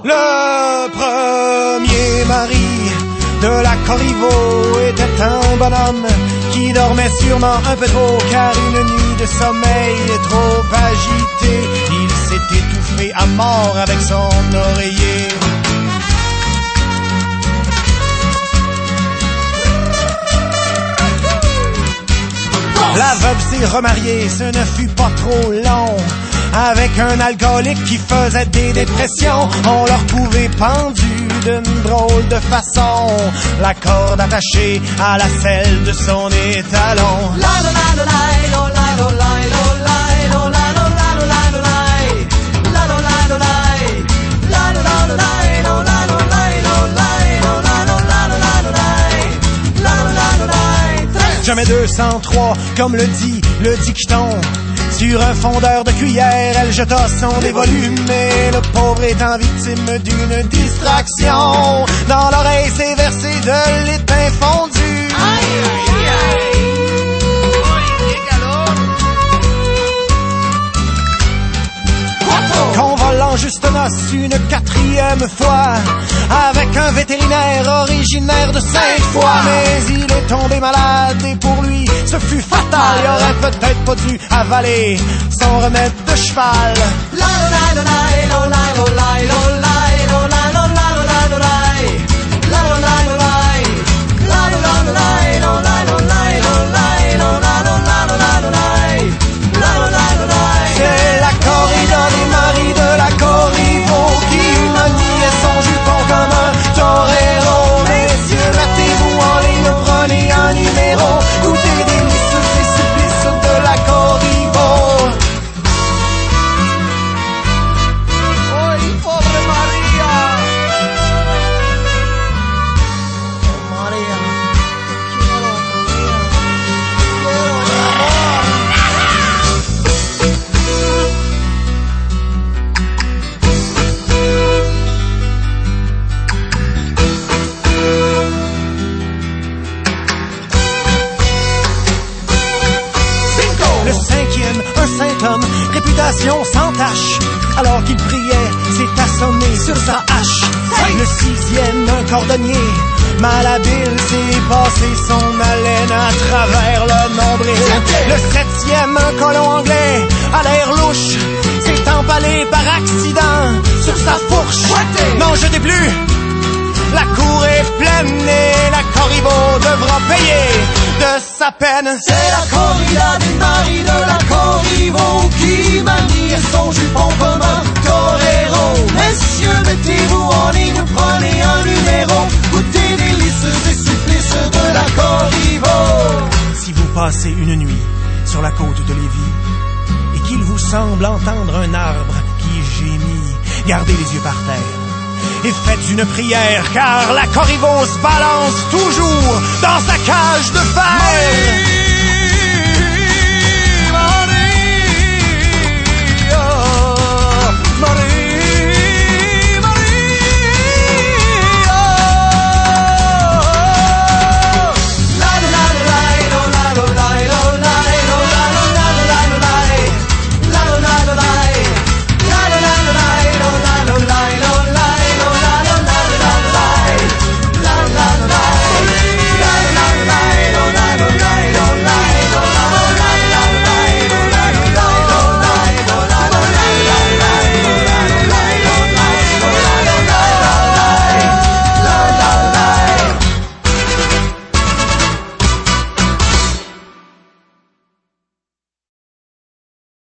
Le premier mari de la Corriveau était un bonhomme qui dormait sûrement un peu trop, car une nuit de sommeil trop agitée, il s'est étouffé à mort avec son oreiller. La veuve s'est remariée, ce ne fut pas trop long, avec un alcoolique qui faisait des dépressions. On leur trouvait pendu d'une drôle de façon, la corde attachée à la selle de son étalon. Jamais 203, comme le dit le dicton. Sur un fondeur de cuillère, elle jeta son dévolu, mais le pauvre étant victime d'une distraction, dans l'oreille s'est versé de l'étain fondu. Aïe, aïe, aïe. Convolant juste noce une 4e fois, avec un vétérinaire originaire de Sainte-Foy. Mais il est tombé malade et pour lui ce fut fatal. Il aurait peut-être pas dû avaler son remède de cheval. C'est la corrida des maris de la Corriveau qui maniait son jupon comme un torero. Messieurs, mettez-vous en ligne, prenez un numéro, goûtez les délices et supplices de la Corriveau. Oy, pobre Maria. Maria, quiero Le 5e, un saint homme, réputation sans tache. Alors qu'il priait, s'est assommé sur sa hache. Le 6e, un cordonnier, malhabile, s'est passé son haleine à travers le nombril. Le 7e, un colon anglais, à l'air louche, s'est empalé par accident sur sa fourche. N'en jetez plus! La cour est pleine et la Corriveau devra payer de sa peine. C'est la corrida des maris de la Corriveau qui manie son jupon comme un torero. Messieurs, mettez-vous en ligne, prenez un numéro, goûtez délices et supplices de la Corriveau. Si vous passez une nuit sur la côte de Lévis et qu'il vous semble entendre un arbre qui gémit, gardez les yeux par terre et faites une prière, car la Corriveau se balance toujours dans sa cage de fer.